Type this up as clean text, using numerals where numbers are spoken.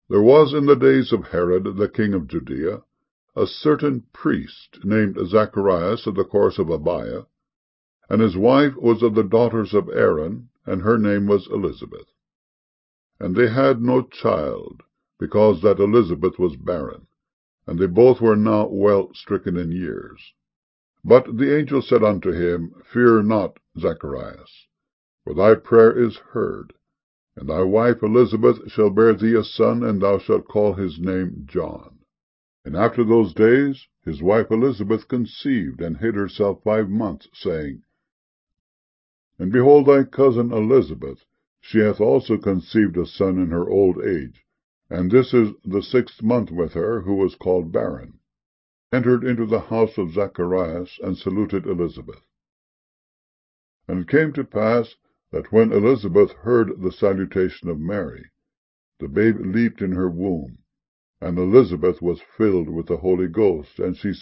There was in the days of Herod the king of Judea a certain priest named Zacharias of the course of Abiah, and his wife was of the daughters of Aaron, and her name was Elizabeth. And they had no child, because that Elizabeth was barren, and they both were now well stricken in years. But the angel said unto him, Fear not, Zacharias, for thy prayer is heard, and thy wife Elizabeth shall bear thee a son, and thou shalt call his name John. And after those days his wife Elizabeth conceived, and hid herself 5 months, saying, And behold, thy cousin Elizabeth, she hath also conceived a son in her old age, and this is the 6th month with her, who was called barren. Entered into the house of Zacharias, and saluted Elizabeth. And it came to pass that when Elizabeth heard the salutation of Mary, the babe leaped in her womb, and Elizabeth was filled with the Holy Ghost, and she